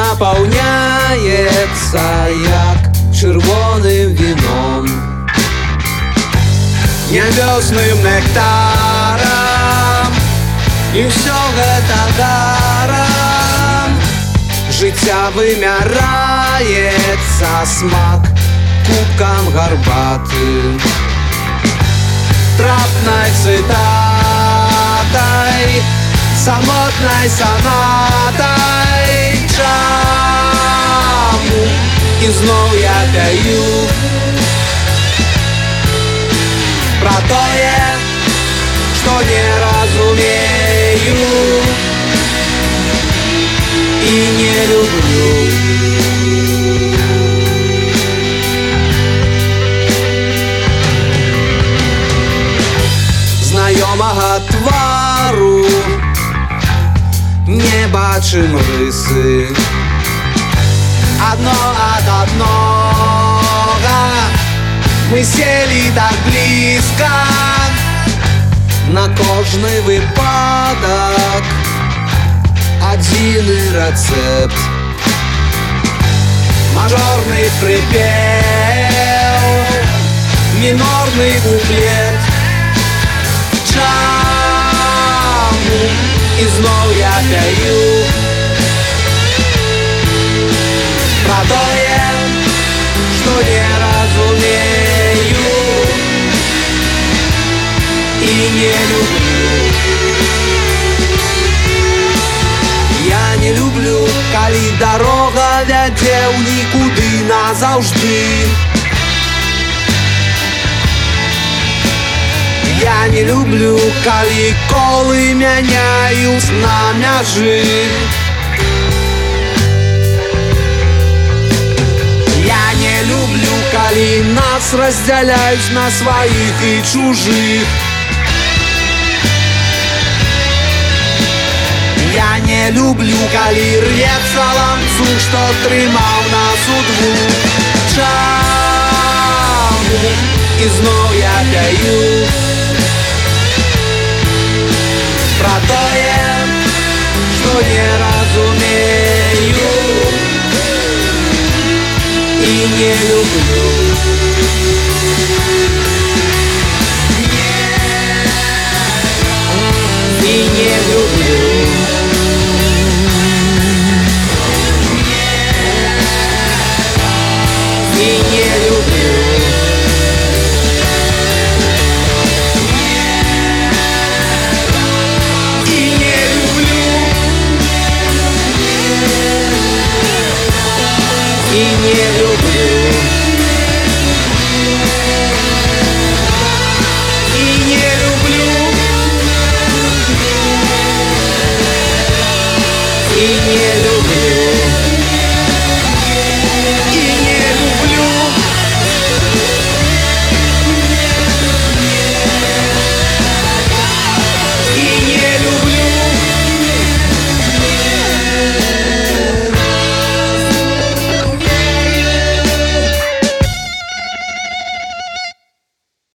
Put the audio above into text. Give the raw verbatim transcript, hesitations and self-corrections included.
наповняється, як червоним віном, нябесним нектаром, і все гэта даром. Життя вымяраецца, смак кубкам гарбаты, трапнай цытатай, самотнай сонатай. Чаму ізноў я пяю пра тое, што не разумею і не люблю. Знаёмага твару не бачым рысы, одно от одного мы сели так близко. На кожны выпадок адзіны рэцэпт, мажорны прыпеў, мінорны куплет. Чаму ізноў я пяю пра тое, што не разумею і не люблю. Я не люблю, калі дарога вядзе ў нікуды назаўжды. Я не люблю, калі колы мяняюць на мяжы. Я не люблю, калі нас раздзяляюць на сваіх і чужых. Я не люблю, калі рвецца ланцуг, што трымаў нас удвух. Чаму ізноў я пяю пра тое, што не разумею і не люблю. І не люблю. І не люблю. І не люблю. І не люблю. І не